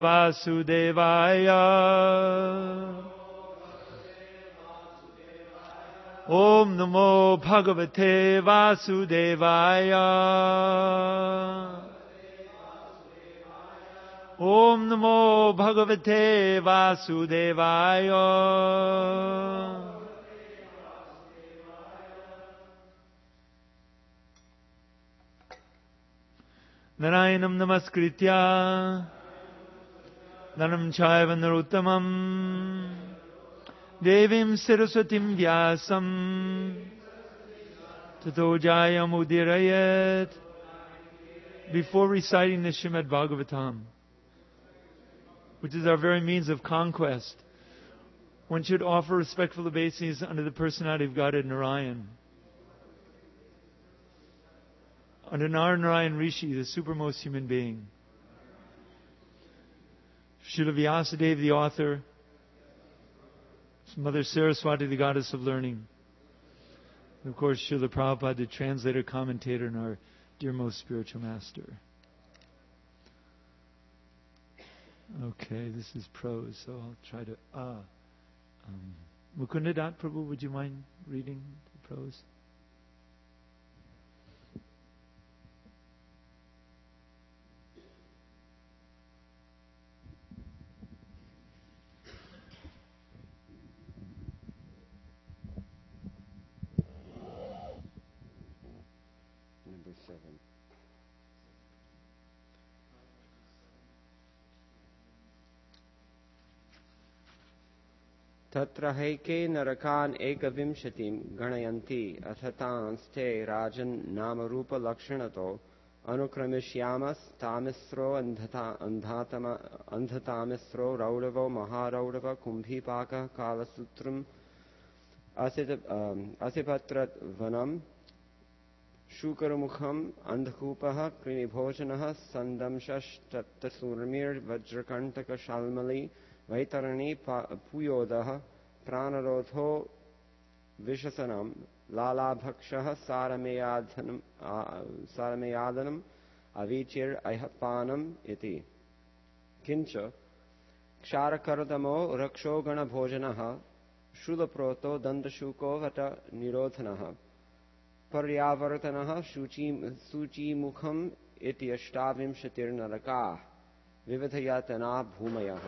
Vasudevaya. Om Namo Bhagavate Vasudevaya. Om Namo Bhagavate Vasudevaya. Narayanam Namaskritya Naram Chaiva Narottamam Devim Saraswatim Vyasam Tato Jayam Udirayat. Before reciting the Srimad Bhagavatam, which is our very means of conquest, one should offer respectful obeisances unto the personality of Godhead Narayan. Unto Narayan Rishi, the supermost human being. Srila Vyasadeva, the author. Mother Saraswati, the goddess of learning. And of course, Srila Prabhupada, the translator, commentator, and our dear most spiritual master. Okay, this is prose, so I'll try to... Mukundadat Prabhu, would you mind reading the prose? Number 7. तत्र हैके नरकान् एकविंशतिं गणयन्ति अथ तांस्ते राजन् नामरूपलक्षणतो अनुक्रमिष्यामस्तामिस्रो अन्धतामिस्रो रौरवो महारौरव कुम्भीपाकः कालसूत्रम् असिपत्रवनम् शूकरमुखम् अन्धकूपः कृमिभोजनः सन्दंशस्तप्तसूर्मिर्वज्रकण्टकशाल्मली वैतरणी पूयोदः प्राणरोधो विशसनम् लालाभक्षः सारमेयादनम् अवीचिर् अह्यपानम् इति किञ्च क्षारकर्दमो रक्षोगणभोजनः शूलप्रोतो दन्तशूको what निरोधनः पर्यावर्तनः सूचीमुखम् इति 28 नरकाः विविधयातना भूमयः.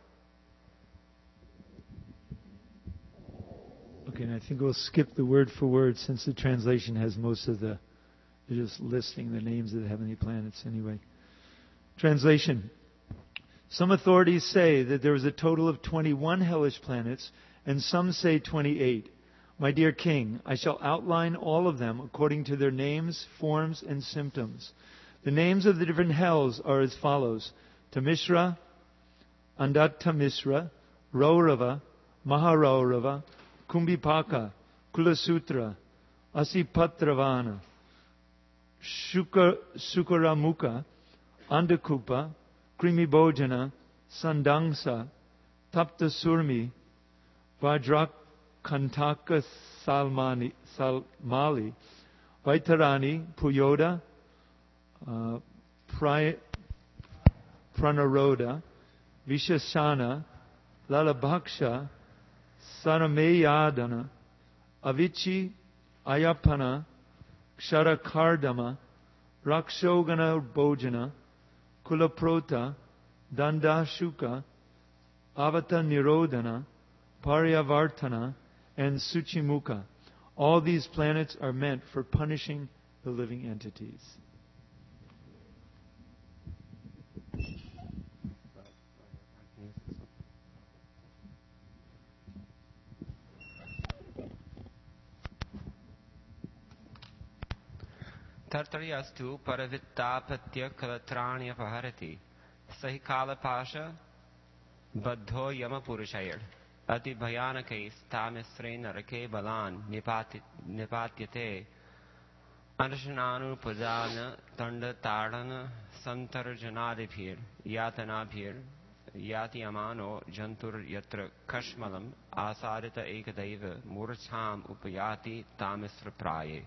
Okay, and I think we'll skip the word for word since the translation has most of the... They're just listing the names of the heavenly planets anyway. Translation. Some authorities say that there is a total of 21 hellish planets, and some say 28. My dear King, I shall outline all of them according to their names, forms, and symptoms. The names of the different hells are as follows: Tamishra, Andattamisra, Raurava, Maharaurava, Kumbhipaka, Kulasutra, Asipatravana, Sukaramukha, Andakupa, Krimibhojana, Sandangsa, Taptasurmi, Vajrakantaka Salmali, Vaitarani, Puyoda, Pranaroda, Vishashana, Lalabhaksha, Sarameyadana, Avichi, Ayapana, Ksharakardama, Rakshogana Bhojana, Kulaprota, Dandashuka, Avata Nirodhana, Paryavartana, and Suchimukha. All these planets are meant for punishing the living entities. तर्तर्यस्तु परवित्तापत्य कलत्राण्यपहरति सहि कालपाश बद्धो यमपुरुषैर् अति भयानकैस्तामिस्रे नरके बलान् निपात्यते अनशनानुपदान दण्डताडन सन्तर्जनादिभिर् यातनाभिर्यातियमानो जन्तुर्यत्र कश्मलम् आसारित एकदैव मूर्छाम् उपयाति तामिस्रप्राये.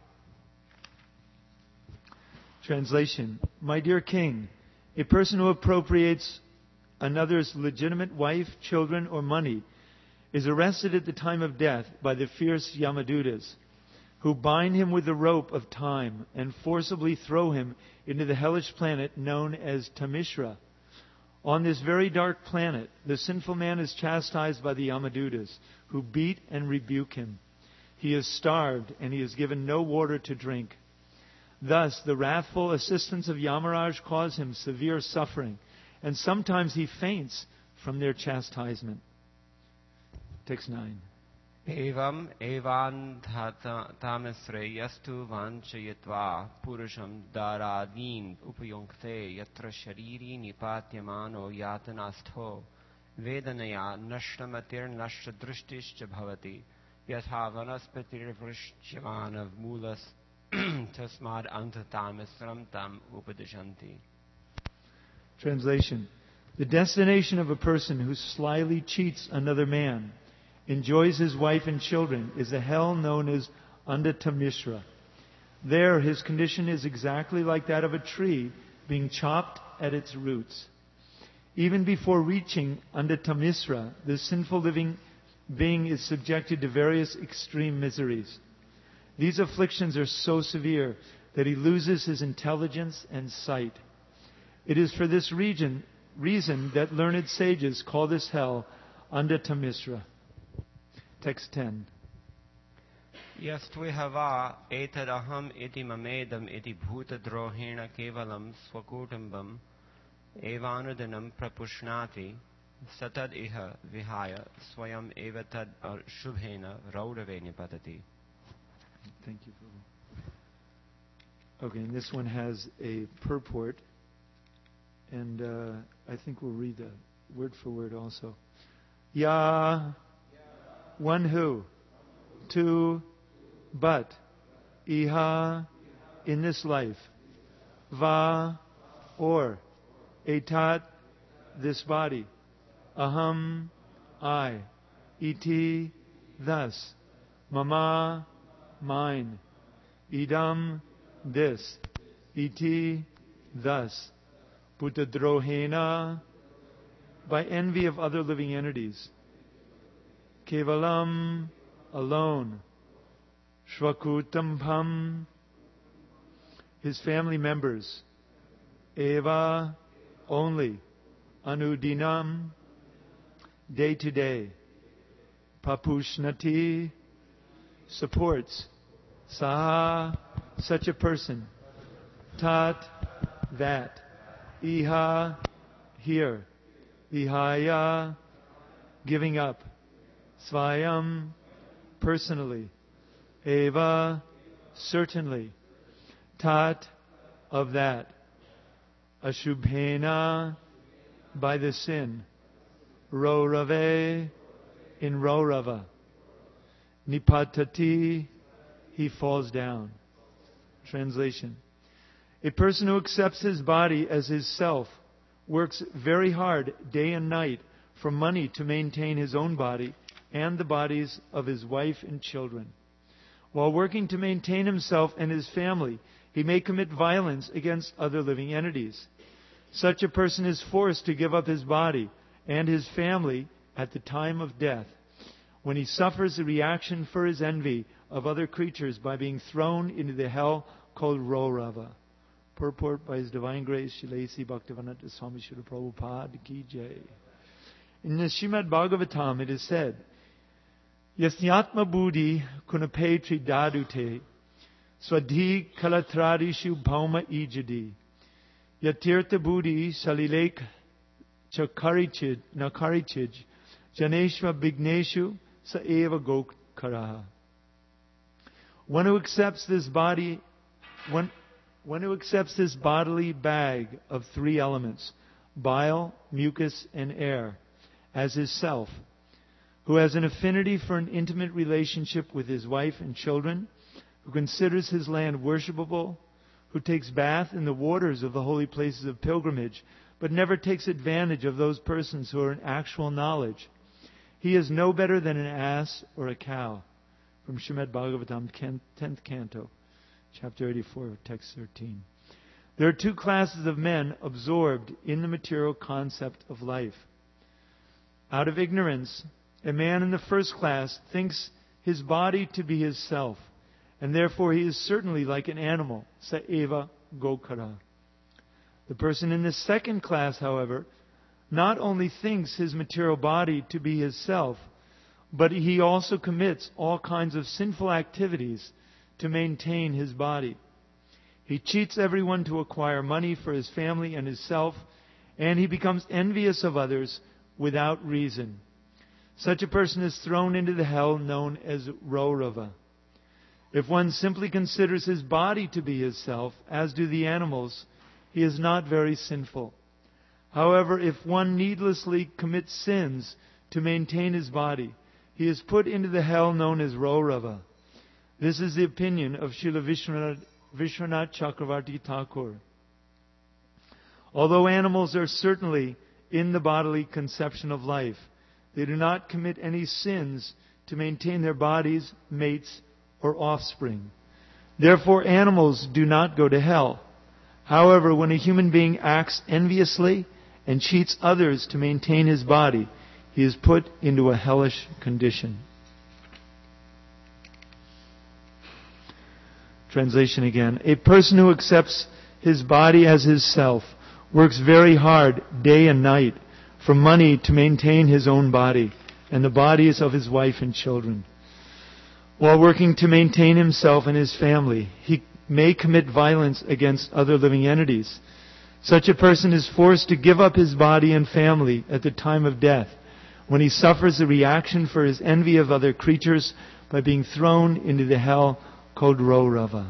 Translation. My dear King, a person who appropriates another's legitimate wife, children, or money is arrested at the time of death by the fierce Yamadutas, who bind him with the rope of time and forcibly throw him into the hellish planet known as Tamishra. On this very dark planet, the sinful man is chastised by the Yamadutas, who beat and rebuke him. He is starved, and he is given no water to drink. Thus, the wrathful assistants of Yamaraj cause him severe suffering, and sometimes he faints from their chastisement. Text 9. Evam evantamisre yastu vanchayatva purusham daradin upayunkte yatra shariri nipatyamano yatanastho vedanaya nashtamatir nashtadrushtischa bhavati yatha vanaspatir vrishchyamana mulas tasmad antatamisram tam upadishanti. Translation. The destination of a person who slyly cheats another man, enjoys his wife and children, is a hell known as Andatamishra. There, his condition is exactly like that of a tree being chopped at its roots. Even before reaching Andatamishra, the sinful living being is subjected to various extreme miseries. These afflictions are so severe that he loses his intelligence and sight. It is for this reason that learned sages call this hell Andatamishra. Text 10. Yastvihava etadaham iti mamedam iti bhutadrohena kevalam swakutumbam evanudanam prapushnati satad iha vihaya swayam evatad shubhena raudave nipatati. Thank you. Okay, and this one has a purport, and I think we'll read the word for word also. Ya, one who, two, but, iha, in this life, va, or, etat, this body, aham, I, iti, thus, mama, mine, idam, this, iti, thus, putadrohena, by envy of other living entities, kevalam, alone, shvakutampam, his family members, eva, only, anudinam, day to day, papushnati, supports, saha, such a person, tat, that, iha, here, ihaya, giving up, svayam, personally, eva, certainly, tat, of that, ashubhena, by the sin, rorave, in rorava, nipatati, he falls down. Translation. A person who accepts his body as his self works very hard day and night for money to maintain his own body and the bodies of his wife and children. While working to maintain himself and his family, he may commit violence against other living entities. Such a person is forced to give up his body and his family at the time of death, when he suffers the reaction for his envy of other creatures by being thrown into the hell called Rorava. Purport by His Divine Grace, Shilesi Bhaktivedanta Swami Srila Prabhupada Ki Jai. In the Srimad Bhagavatam it is said, Yasnyatma buddhi kunape tridadute swadhi kalatradishu bhauma ijadi yatirtha buddhi salilek chakarichid nakarichid janeshva bigneshu saeva gokaraha. One who accepts this bodily bag of three elements, bile, mucus, and air, as his self, who has an affinity for an intimate relationship with his wife and children, who considers his land worshipable, who takes bath in the waters of the holy places of pilgrimage, but never takes advantage of those persons who are in actual knowledge. He is no better than an ass or a cow. From Srimad Bhagavatam, 10th Canto, Chapter 84, Text 13. There are two classes of men absorbed in the material concept of life. Out of ignorance, a man in the first class thinks his body to be his self, and therefore he is certainly like an animal, sa eva gokara. The person in the second class, however, not only thinks his material body to be his self, but he also commits all kinds of sinful activities to maintain his body. He cheats everyone to acquire money for his family and his self, and he becomes envious of others without reason. Such a person is thrown into the hell known as Raurava. If one simply considers his body to be his self, as do the animals, he is not very sinful. However, if one needlessly commits sins to maintain his body, he is put into the hell known as Raurava. This is the opinion of Srila Vishwanath Chakravarti Thakur. Although animals are certainly in the bodily conception of life, they do not commit any sins to maintain their bodies, mates, or offspring. Therefore, animals do not go to hell. However, when a human being acts enviously and cheats others to maintain his body, he is put into a hellish condition. Translation again. A person who accepts his body as his self works very hard day and night for money to maintain his own body and the bodies of his wife and children. While working to maintain himself and his family, he may commit violence against other living entities. Such a person is forced to give up his body and family at the time of death, when he suffers a reaction for his envy of other creatures by being thrown into the hell called Raurava.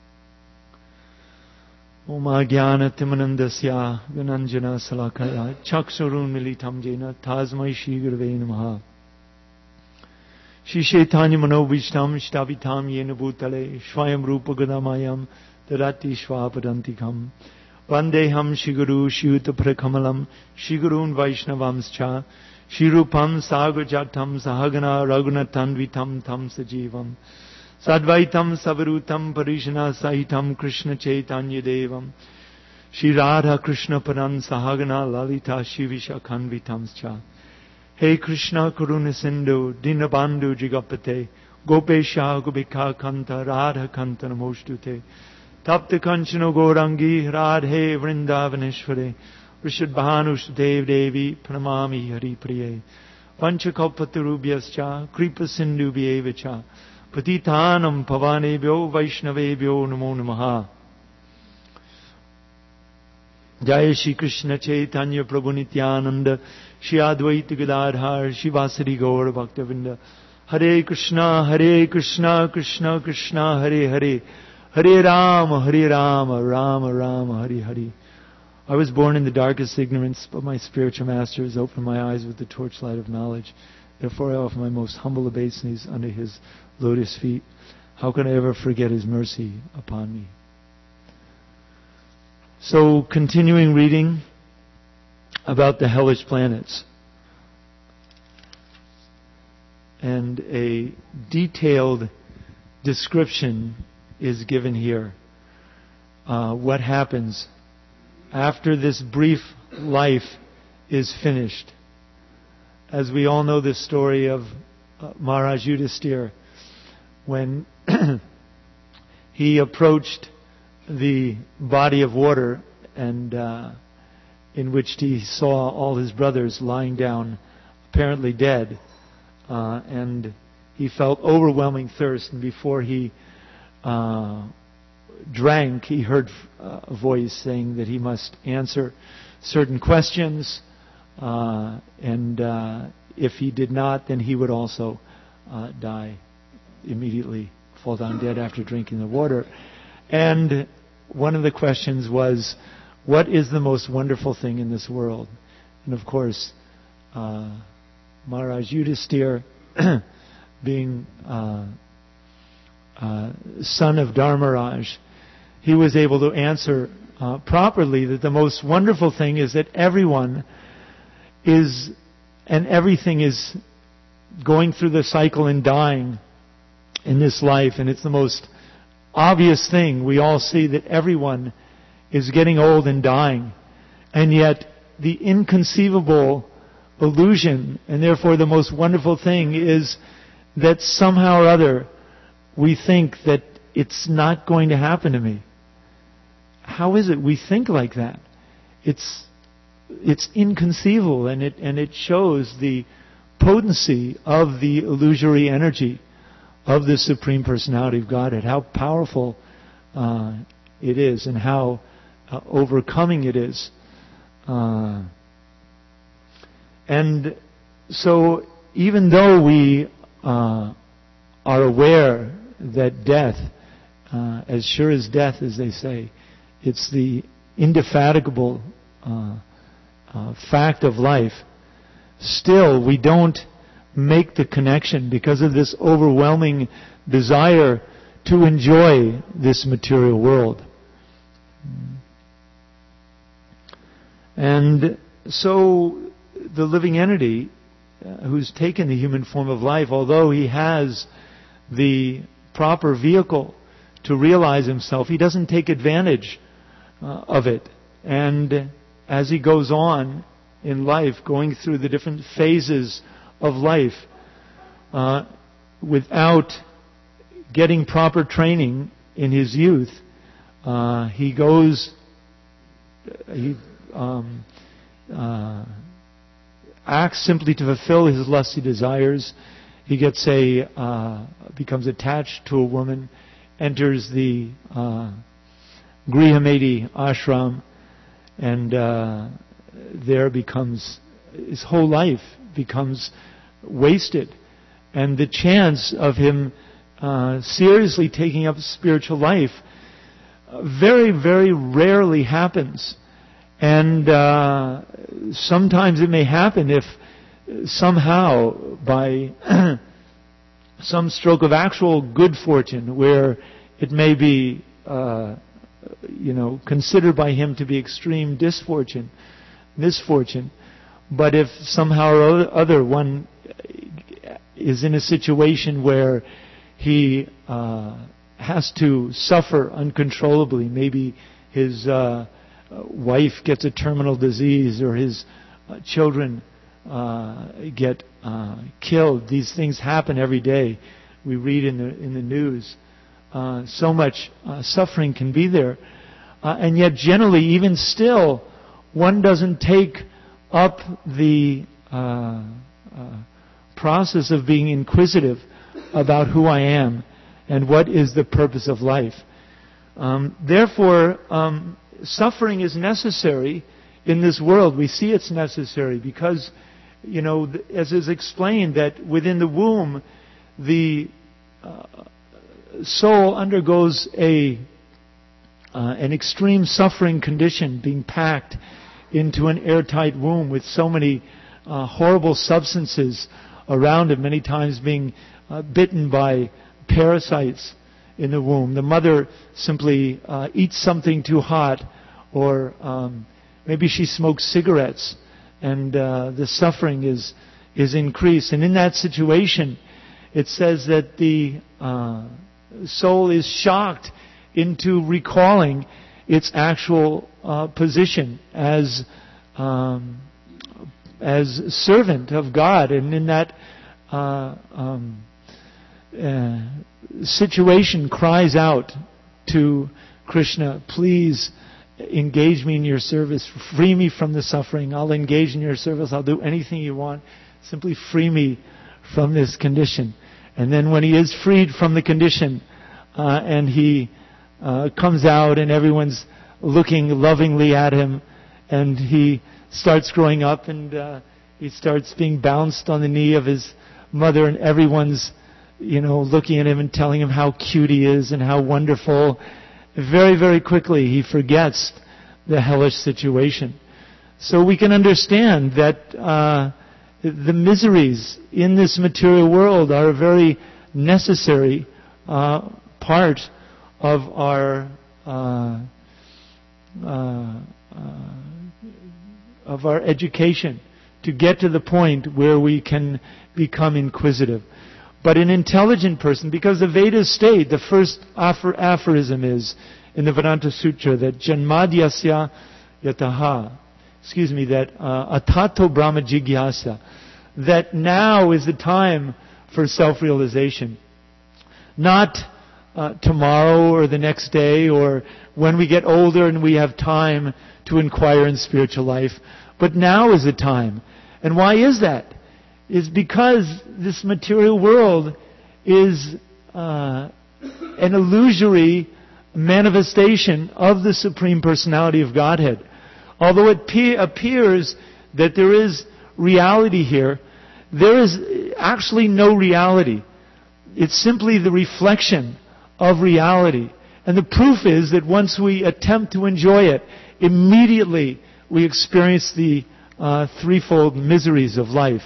Om Ajnana Timanandasya Vinanjana Salakaya Chakshurun Militam Jena Tasmai Shri Gurave Namaha. Shri Chaitanya Manobhishtam Shtavitam Yena Bhutale Swayam Rupa Gadamayam Dadati Shvapadantikam Vandeham Shri Guru Shri Utaprakamalam Shri Gurun Vaishnavamscha Shri Rupam Sagrajatam Sahagana Raghunatanvitam Tam Sajivam Sadvaitam Savarutam Parishana Sahitam Krishna Chaitanya Devam Shri Radha Krishna Paran Sahagana Lalita Shivisha Kanvitamscha. Hey Krishna Karuna Sindhu Dinabandhu Jigapate Gopesha Gopika Kanta Radha Kanta Namostute Tapta Kanchana Gaurangi Radhe Vrindavaneshware Rishadbhanu Dev Devi Pranamami Hari Priye Panchakalpatarubhyascha Kripa Sindhu Bhyevacha Patitanam Pavanebhyo Vaishnavebhyo Namo Namaha. Jai Shri Krishna Chaitanya Prabhu Nityananda Shri Advaita Gadadhar Shivasari Gaur Bhaktavinda. Hare Krishna Krishna Krishna Hare Hare Hare Rama Rama Rama Hare Hare. I was born in the darkest ignorance, but my spiritual master has opened my eyes with the torchlight of knowledge. Therefore I offer my most humble obeisance under his lotus feet. How can I ever forget his mercy upon me? So, continuing reading about the hellish planets. And a detailed description is given here. What happens after this brief life is finished. As we all know the story of Maharaj Yudhisthira, when he approached the body of water and in which he saw all his brothers lying down, apparently dead, and he felt overwhelming thirst, and before he drank, he heard a voice saying that he must answer certain questions, and if he did not, then he would also die immediately, fall down dead after drinking the water. And one of the questions was, what is the most wonderful thing in this world? And of course, Maharaj Yudhisthira, being son of Dharmaraj, he was able to answer properly that the most wonderful thing is that everyone is, and everything is going through the cycle and dying in this life, and it's the most obvious thing. We all see that everyone is getting old and dying. And yet the inconceivable illusion, and therefore the most wonderful thing, is that somehow or other we think that it's not going to happen to me. How is it we think like that? It's inconceivable, and it shows the potency of the illusory energy of the Supreme Personality of Godhead, how powerful it is, and how overcoming it is. And so, even though we are aware that death, as sure as death, as they say, it's the indefatigable fact of life, still we don't make the connection because of this overwhelming desire to enjoy this material world. And so the living entity who's taken the human form of life, although he has the proper vehicle to realize himself, he doesn't take advantage of it. And as he goes on in life, going through the different phases of life, without getting proper training in his youth, he acts simply to fulfill his lusty desires. He becomes attached to a woman, enters the Grihameti ashram, and there his whole life becomes wasted. And the chance of him seriously taking up spiritual life very, very rarely happens. And sometimes it may happen if somehow by some stroke of actual good fortune, where it may be considered by him to be extreme misfortune. But if somehow or other one is in a situation where he has to suffer uncontrollably, maybe his wife gets a terminal disease, or his children get killed. These things happen every day. We read in the news. So much suffering can be there. And yet generally, even still, one doesn't take up the process of being inquisitive about who I am and what is the purpose of life. Therefore, suffering is necessary in this world. We see it's necessary because, as is explained, that within the womb, the soul undergoes an extreme suffering condition, being packed into an airtight womb with so many horrible substances around it, many times being bitten by parasites in the womb. The mother simply eats something too hot, or maybe she smokes cigarettes, and the suffering is increased. And in that situation, it says that the soul is shocked into recalling its actual position as servant of God, and in that situation cries out to Krishna, please engage me in your service, free me from the suffering, I'll engage in your service, I'll do anything you want, simply free me from this condition. And then when he is freed from the condition, and he comes out and everyone's looking lovingly at him, and he starts growing up, and he starts being bounced on the knee of his mother, and everyone's looking at him and telling him how cute he is and how wonderful. Very, very quickly he forgets the hellish situation. So we can understand that the miseries in this material world are a very necessary part of our education, to get to the point where we can become inquisitive. But an intelligent person, because the Vedas state, the first aphorism is, in the Vedanta Sutra that Janmadyasya Yataha, that Atato Brahma Jigyasa, that now is the time for self-realization. Not tomorrow or the next day or when we get older and we have time to inquire in spiritual life, but now is the time. And why is that? It's because this material world is an illusory manifestation of the Supreme Personality of Godhead. Although it appears that there is reality here, there is actually no reality. It's simply the reflection of reality. And the proof is that once we attempt to enjoy it, immediately we experience the threefold miseries of life.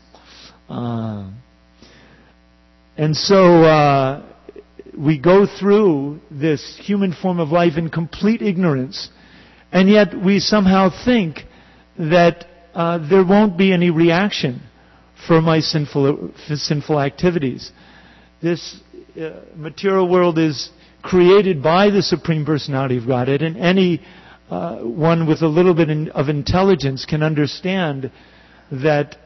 And so we go through this human form of life in complete ignorance, and yet we somehow think that there won't be any reaction for my sinful activities. This material world is created by the Supreme Personality of Godhead, and any one with a little bit of intelligence can understand that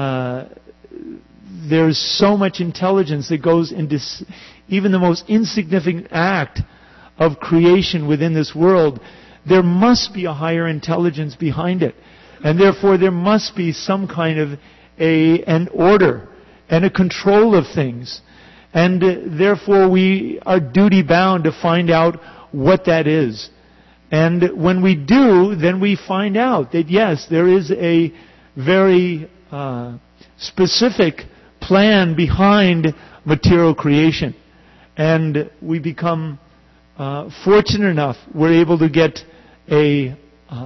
there's so much intelligence that goes into even the most insignificant act of creation within this world. There must be a higher intelligence behind it. And therefore there must be some kind of an order and a control of things. And therefore we are duty bound to find out what that is. And when we do, then we find out that yes, there is a very specific plan behind material creation. And we become fortunate enough, we're able to get to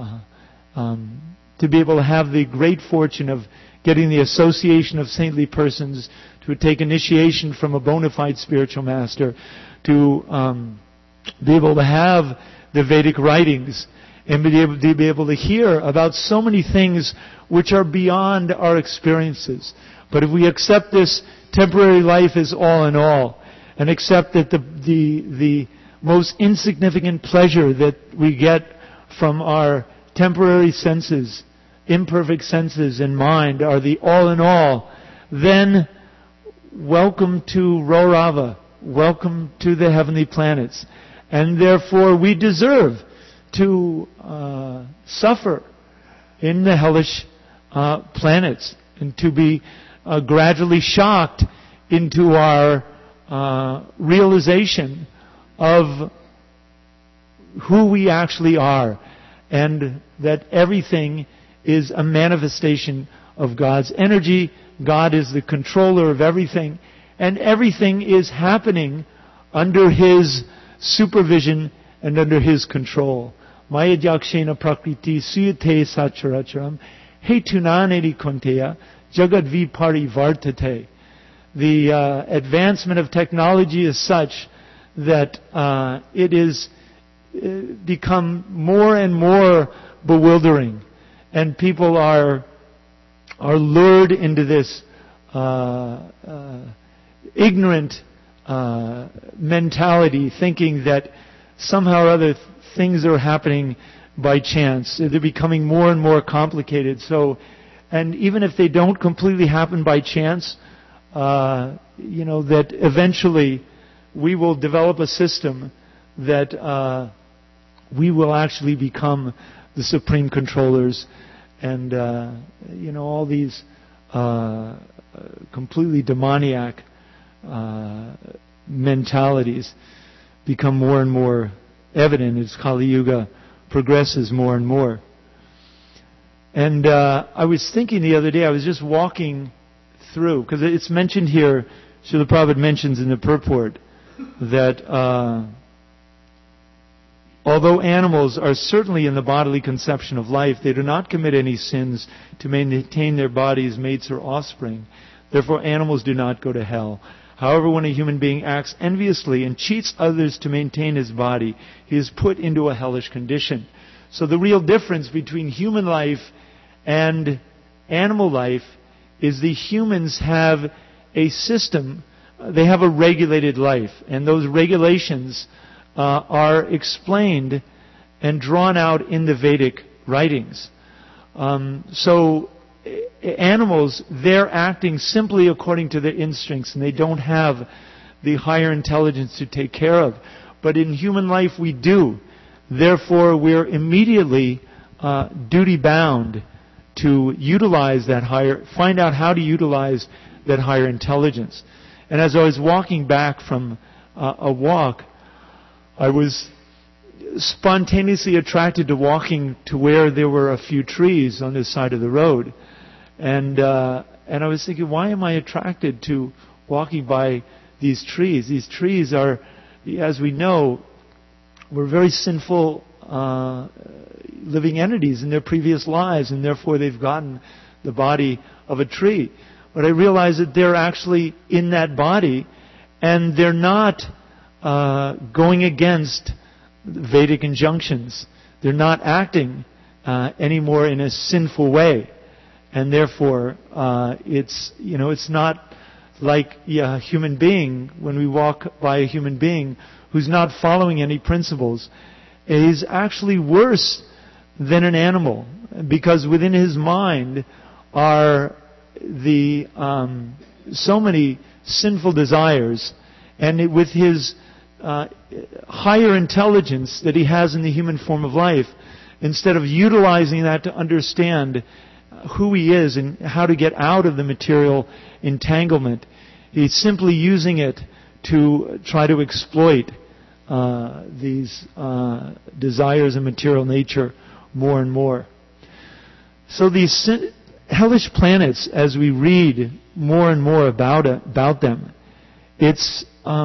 be able to have the great fortune of getting the association of saintly persons, to take initiation from a bona fide spiritual master, to be able to have the Vedic writings, and be able to hear about so many things which are beyond our experiences. But if we accept this temporary life as all in all, and accept that the most insignificant pleasure that we get from our temporary senses, imperfect senses and mind are the all in all, then welcome to Raurava, welcome to the heavenly planets. And therefore we deserve to suffer in the hellish planets, and to be gradually shocked into our realization of who we actually are, and that everything is a manifestation of God's energy. God is the controller of everything, and everything is happening under His supervision and under His control. Maya Jakshena Prakriti Suyate Sacharacharam Hetunaneri Konteya Jagadvi Parivartate. The advancement of technology is such that it is become more and more bewildering, and people are lured into this ignorant mentality, thinking that somehow or other things are happening by chance. They're becoming more and more complicated. So, and even if they don't completely happen by chance, that eventually we will develop a system that we will actually become the supreme controllers, and all these completely demoniac mentalities become more and more evident as Kali Yuga progresses more and more. And I was thinking the other day, I was just walking through, because it's mentioned here, Srila Prabhupada mentions in the purport that although animals are certainly in the bodily conception of life, they do not commit any sins to maintain their bodies, mates, or offspring. Therefore, animals do not go to hell. However, when a human being acts enviously and cheats others to maintain his body, he is put into a hellish condition. So the real difference between human life and animal life is the humans have a system, they have a regulated life, and those regulations are explained and drawn out in the Vedic writings. So animals, they're acting simply according to their instincts, and they don't have the higher intelligence to take care of. But in human life we do. Therefore, we're immediately duty-bound to utilize that find out how to utilize that higher intelligence. And as I was walking back from a walk, I was spontaneously attracted to walking to where there were a few trees on this side of the road. And I was thinking, why am I attracted to walking by these trees? These trees are, as we know, were very sinful living entities in their previous lives, and therefore they've gotten the body of a tree. But I realized that they're actually in that body, and they're not going against Vedic injunctions. They're not acting anymore in a sinful way, and therefore it's not like a human being. When we walk by a human being who's not following any principles, is actually worse than an animal, because within his mind are the so many sinful desires, and with his higher intelligence that he has in the human form of life, instead of utilizing that to understand who he is and how to get out of the material entanglement, he's simply using it to try to exploit these desires of material nature more and more. So these hellish planets, as we read more and more about them, it's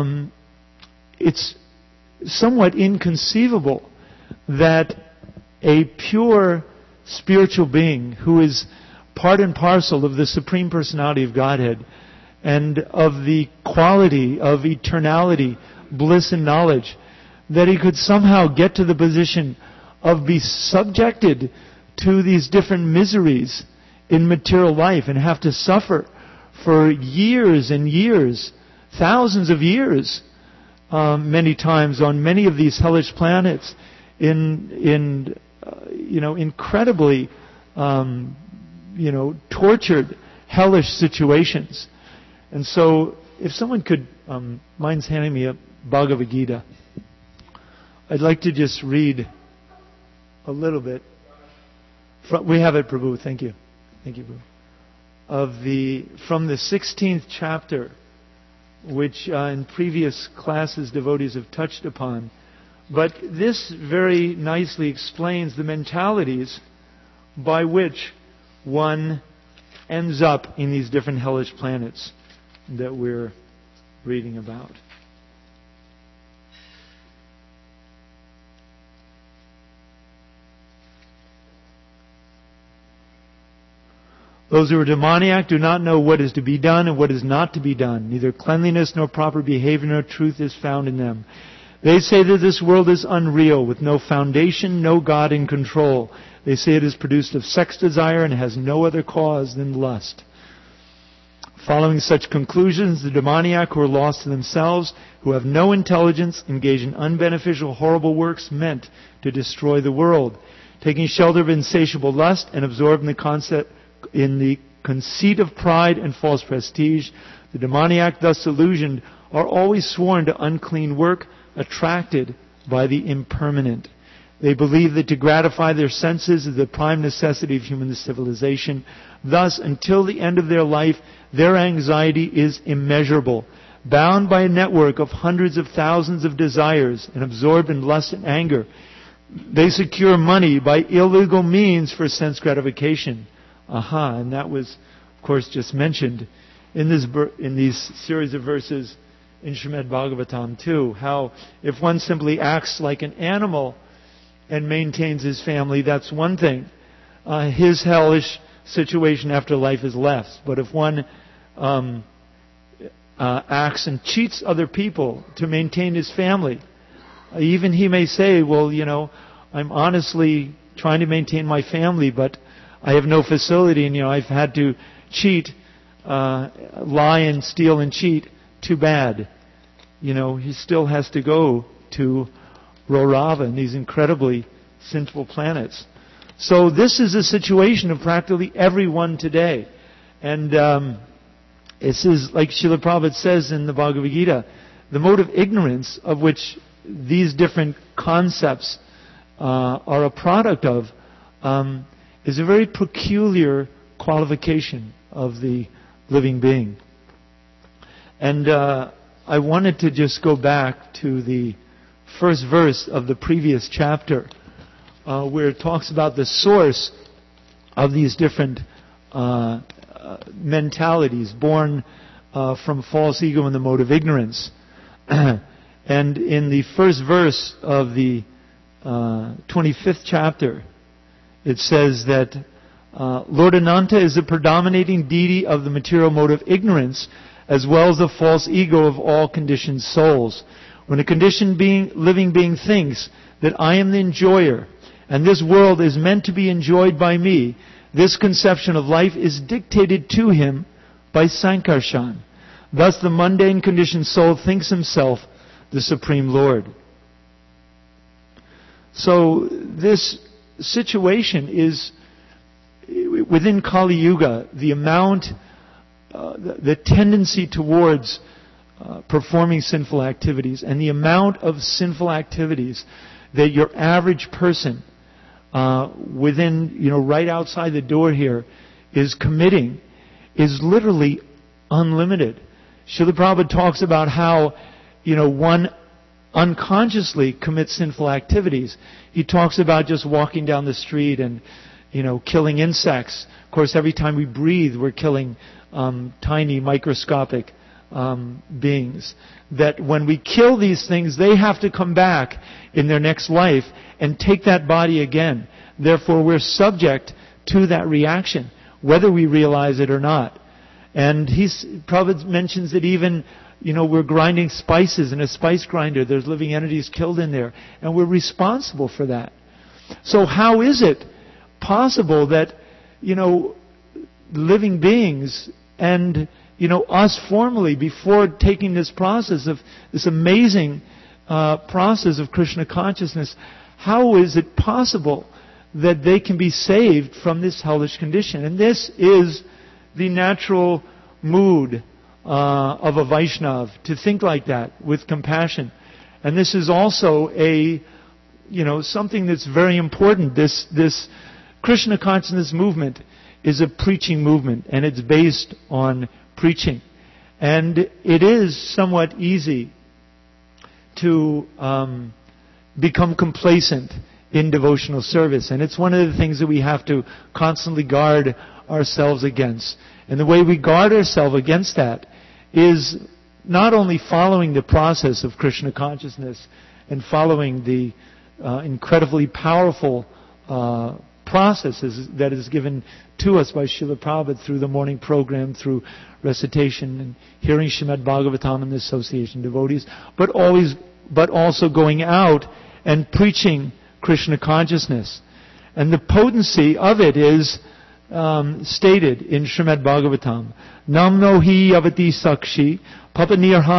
somewhat inconceivable that a pure spiritual being who is part and parcel of the Supreme Personality of Godhead and of the quality of eternality, bliss and knowledge, that he could somehow get to the position of be subjected to these different miseries in material life and have to suffer for years and years, thousands of years, many times on many of these hellish planets in incredibly tortured, hellish situations. And so, if someone could, mind's handing me a Bhagavad Gita, I'd like to just read a little bit. We have it, Prabhu. Thank you. Thank you, Prabhu. From the 16th chapter, which in previous classes devotees have touched upon. But this very nicely explains the mentalities by which one ends up in these different hellish planets that we're reading about. Those who are demoniac do not know what is to be done and what is not to be done. Neither cleanliness nor proper behavior nor truth is found in them. They say that this world is unreal, with no foundation, no God in control. They say it is produced of sex desire and has no other cause than lust. Following such conclusions, the demoniac who are lost to themselves, who have no intelligence, engage in unbeneficial, horrible works meant to destroy the world. Taking shelter of insatiable lust and absorbed in the conceit of pride and false prestige, the demoniac, thus illusioned, are always sworn to unclean work, attracted by the impermanent. They believe that to gratify their senses is the prime necessity of human civilization. Thus, until the end of their life, their anxiety is immeasurable. Bound by a network of hundreds of thousands of desires and absorbed in lust and anger, they secure money by illegal means for sense gratification. And that was, of course, just mentioned in these series of verses in Srimad Bhagavatam too. How if one simply acts like an animal and maintains his family, that's one thing. His hellish situation after life is less. But if one acts and cheats other people to maintain his family, even he may say, well, I'm honestly trying to maintain my family, but I have no facility, and I've had to cheat, lie and steal and cheat. Too bad. He still has to go to Rorava and these incredibly sinful planets. So this is a situation of practically everyone today. And this is, like Srila Prabhupada says in the Bhagavad Gita, the mode of ignorance of which these different concepts are a product of is a very peculiar qualification of the living being. And I wanted to just go back to the first verse of the previous chapter, where it talks about the source of these different mentalities born from false ego and the mode of ignorance. And in the first verse of the 25th chapter, it says that Lord Ananta is the predominating deity of the material mode of ignorance, as well as the false ego of all conditioned souls. When a conditioned living being thinks that I am the enjoyer, and this world is meant to be enjoyed by me, this conception of life is dictated to him by Sankarshan. Thus the mundane conditioned soul thinks himself the Supreme Lord. So this situation is, within Kali Yuga, the amount, the tendency towards performing sinful activities and the amount of sinful activities that your average person within, right outside the door here is committing is literally unlimited. Srila Prabhupada talks about how, one unconsciously commits sinful activities. He talks about just walking down the street and, killing insects. Of course, every time we breathe, we're killing tiny microscopic beings. That when we kill these things, they have to come back in their next life and take that body again. Therefore, we're subject to that reaction, whether we realize it or not. And Prabhupada mentions that even, we're grinding spices in a spice grinder. There's living entities killed in there. And we're responsible for that. So how is it possible that, living beings and, us formally, before taking this process of this amazing process of Krishna consciousness, how is it possible that they can be saved from this hellish condition? And this is the natural mood of a Vaishnav, to think like that, with compassion. And this is also something that's very important. This Krishna consciousness movement is a preaching movement, and it's based on preaching. And it is somewhat easy to become complacent in devotional service. And it's one of the things that we have to constantly guard ourselves against. And the way we guard ourselves against that is not only following the process of Krishna consciousness and following the incredibly powerful processes that is given to us by Srila Prabhupada through the morning program, through recitation and hearing Srimad Bhagavatam and the association of devotees, but also going out and preaching Krishna consciousness. And the potency of it is stated in Srimad Bhagavatam. Namno hi avati sakshi papa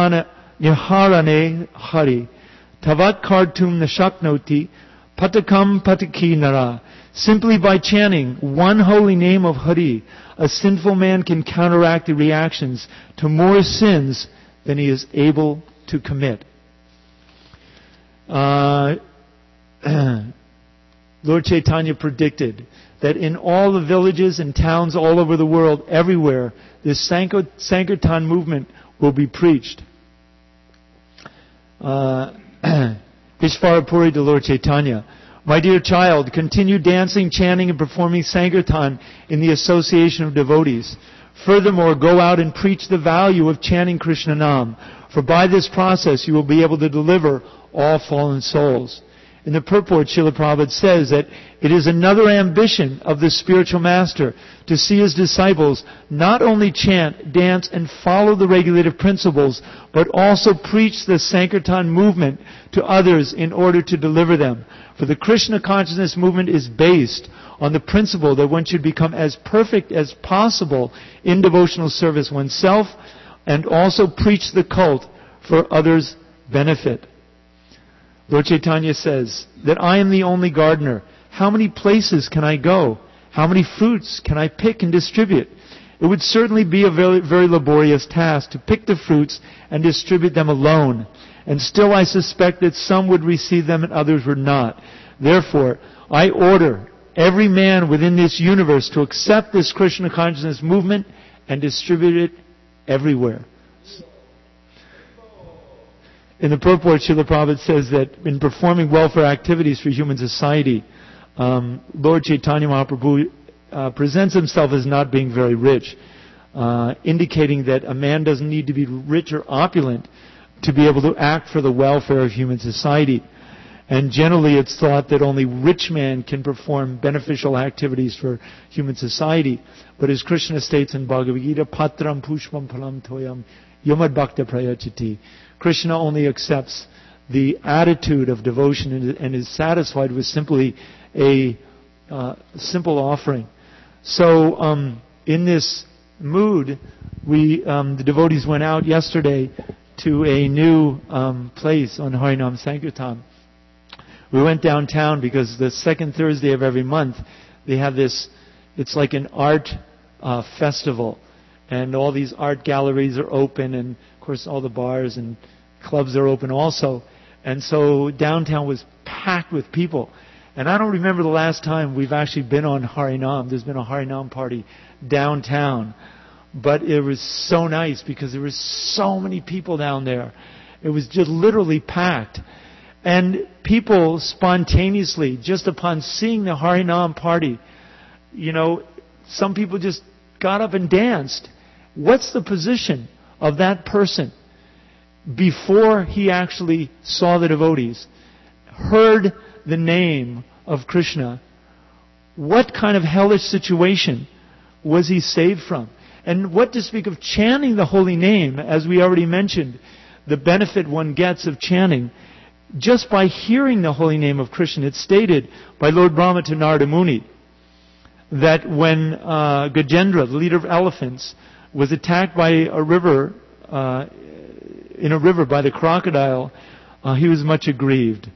nirharane hari tavat kartum nashaknoti patakam pataki nara. Simply by chanting one holy name of Hari, a sinful man can counteract the reactions to more sins than he is able to commit. Lord Chaitanya predicted that in all the villages and towns all over the world, everywhere, this Sankirtan movement will be preached. Ishvarapuri to Lord Chaitanya. My dear child, continue dancing, chanting, and performing Sankirtan in the association of devotees. Furthermore, go out and preach the value of chanting Krishna Nam, for by this process you will be able to deliver all fallen souls. In the purport, Srila Prabhupada says that it is another ambition of the spiritual master to see his disciples not only chant, dance, and follow the regulative principles, but also preach the Sankirtan movement to others in order to deliver them. For the Krishna consciousness movement is based on the principle that one should become as perfect as possible in devotional service oneself and also preach the cult for others' benefit. Lord Chaitanya says that I am the only gardener. How many places can I go? How many fruits can I pick and distribute? It would certainly be a very, very laborious task to pick the fruits and distribute them alone. And still I suspect that some would receive them and others would not. Therefore, I order every man within this universe to accept this Krishna consciousness movement and distribute it everywhere. In the purport, Srila Prabhupada says that in performing welfare activities for human society, Lord Chaitanya Mahaprabhu presents himself as not being very rich, indicating that a man doesn't need to be rich or opulent to be able to act for the welfare of human society. And generally it's thought that only rich men can perform beneficial activities for human society. But as Krishna states in Bhagavad Gita, Patram Pushpam Phalam Toyam Yamad Bhakta Prayachiti, Krishna only accepts the attitude of devotion and is satisfied with simply a simple offering. So in this mood, the devotees went out yesterday to a new place on Harinam Sankirtan. We went downtown because the second Thursday of every month they have this, it's like an art festival, and all these art galleries are open, and of course all the bars and clubs are open also. And so downtown was packed with people. And I don't remember the last time we've actually been on Harinam. There's been a Harinam party downtown. But it was so nice because there were so many people down there. It was just literally packed. And people spontaneously, just upon seeing the Harinam party, some people just got up and danced. What's the position of that person before he actually saw the devotees, heard the name of Krishna? What kind of hellish situation was he saved from? And what to speak of chanting the holy name, as we already mentioned, the benefit one gets of chanting just by hearing the holy name of Krishna. It's stated by Lord Brahma to Narada Muni that when Gajendra, the leader of elephants, was attacked by a river, in a river by the crocodile, he was much aggrieved.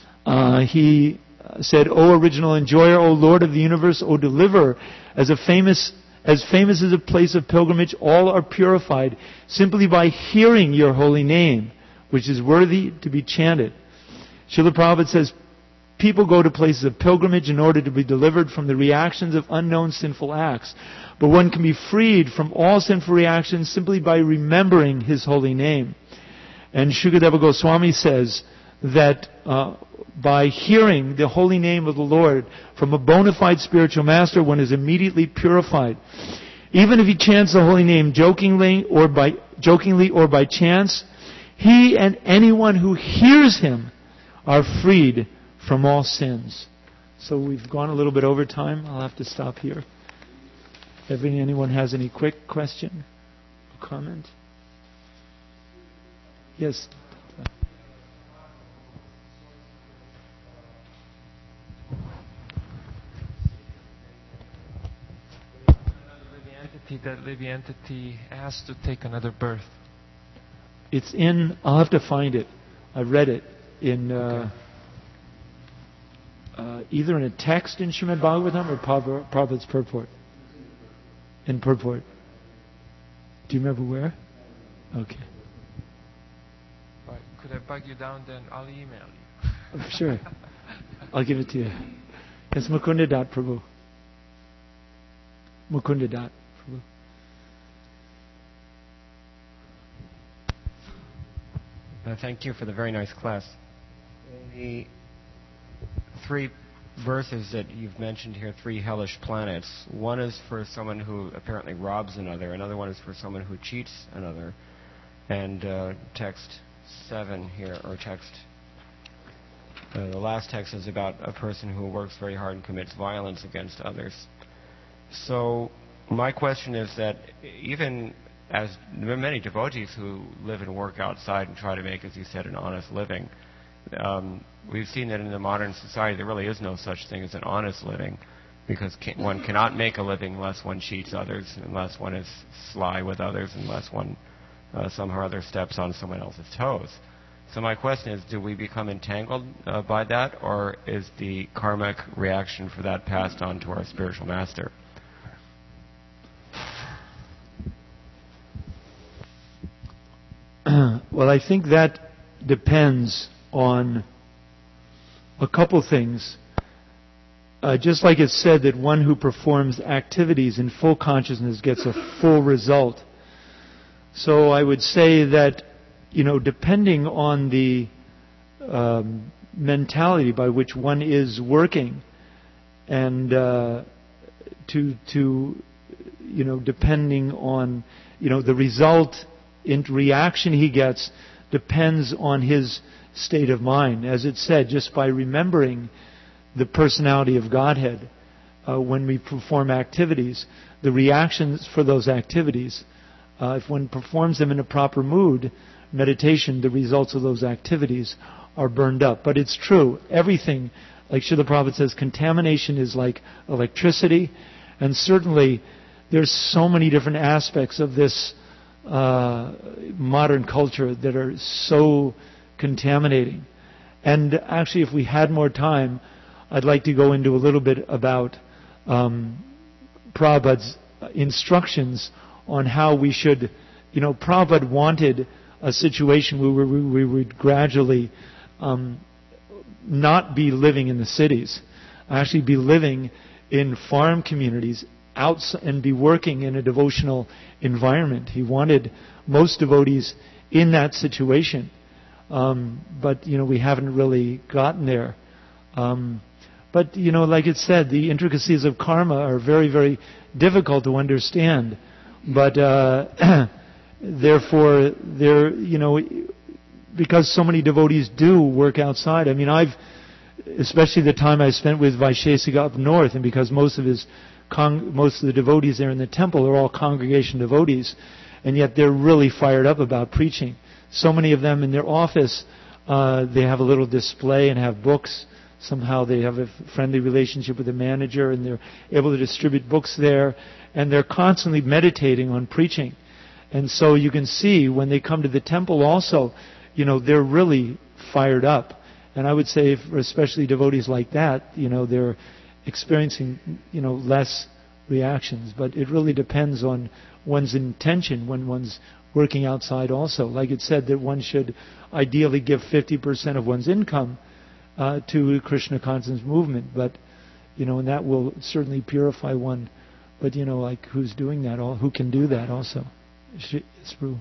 He said, O original enjoyer, O Lord of the universe, O deliverer, as famous as a place of pilgrimage, all are purified simply by hearing your holy name, which is worthy to be chanted. Srila Prabhupada says, people go to places of pilgrimage in order to be delivered from the reactions of unknown sinful acts. But one can be freed from all sinful reactions simply by remembering His holy name. And Shukadeva Goswami says that by hearing the holy name of the Lord from a bona fide spiritual master, one is immediately purified. Even if he chants the holy name jokingly or by chance, he and anyone who hears him are freed from all sins. So we've gone a little bit over time. I'll have to stop here. If anyone has any quick question or comment? Yes. That living entity has to take another birth. It's in, I'll have to find it. I read it in either in a text in Srimad Bhagavatam or Prabhupada's purport. In purport. Do you remember where? Okay. Right. Could I bug you down then? I'll email you. Oh, sure. I'll give it to you. It's Mukunda Dhat Prabhu. Mukunda Dhat Prabhu. Thank you for the very nice class. The three verses that you've mentioned here, three hellish planets. One is for someone who apparently robs another one is for someone who cheats another. And text 7 here, or text, the last text is about a person who works very hard and commits violence against others. So my question is that even as there are many devotees who live and work outside and try to make, as you said, an honest living, we've seen that in the modern society there really is no such thing as an honest living, because one cannot make a living unless one cheats others, unless one is sly with others, unless one somehow or other steps on someone else's toes. So my question is, do we become entangled by that, or is the karmic reaction for that passed on to our spiritual master? Well, I think that depends on a couple things. Just like it's said that one who performs activities in full consciousness gets a full result. So I would say that, depending on the mentality by which one is working, and depending on, the result in reaction he gets depends on his state of mind. As it said, just by remembering the personality of Godhead, when we perform activities, the reactions for those activities, if one performs them in a proper mood, meditation, the results of those activities are burned up. But it's true, everything, like Srila Prabhupada says, contamination is like electricity, and certainly there's so many different aspects of this modern culture that are so contaminating. And actually, if we had more time, I'd like to go into a little bit about Prabhupada's instructions on how we should, Prabhupada wanted a situation where we would gradually not be living in the cities, actually be living in farm communities and be working in a devotional environment. He wanted most devotees in that situation. But, we haven't really gotten there. But, like it said, the intricacies of karma are very, very difficult to understand. But, therefore, because so many devotees do work outside. I mean, especially the time I spent with Vaishesika up north, and because most of the devotees there in the temple are all congregation devotees, and yet they're really fired up about preaching. So many of them in their office, they have a little display and have books. Somehow they have a friendly relationship with the manager, and they're able to distribute books there, and they're constantly meditating on preaching. And so you can see when they come to the temple also, they're really fired up. And I would say, for especially devotees like that, they're experiencing, less reactions. But it really depends on one's intention when one's working outside also. Like it said that one should ideally give 50% of one's income to Krishna consciousness movement. But, and that will certainly purify one. But, like who's doing that? Who can do that also? It's true.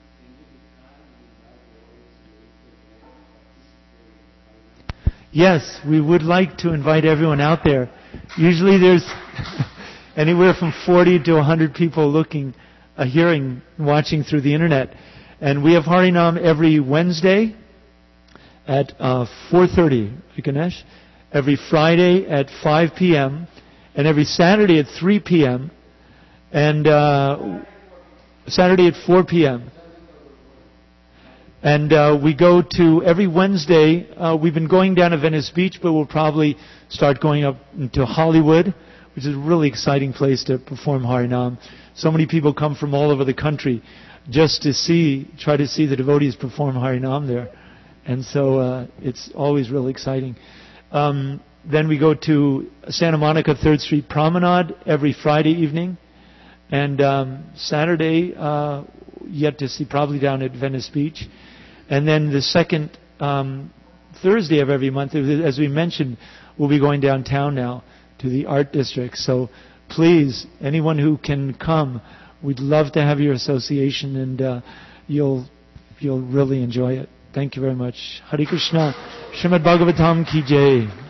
Yes, we would like to invite everyone out there. Usually there's anywhere from 40 to 100 people hearing, watching through the internet. And we have Harinam every Wednesday at 4:30, Ganesh, every Friday at 5 p.m., and every Saturday at 3 p.m., and Saturday at 4 p.m. And we go to every Wednesday. We've been going down to Venice Beach, but we'll probably start going up into Hollywood, which is a really exciting place to perform Harinam. So many people come from all over the country just to try to see the devotees perform Harinam there. And so it's always really exciting. Then we go to Santa Monica 3rd Street Promenade every Friday evening. And Saturday, yet to see, probably down at Venice Beach. And then the second Thursday of every month, as we mentioned, we'll be going downtown now to the Art District. So please, anyone who can come, we'd love to have your association, and you'll really enjoy it. Thank you very much. Hare Krishna. Srimad Bhagavatam ki jai.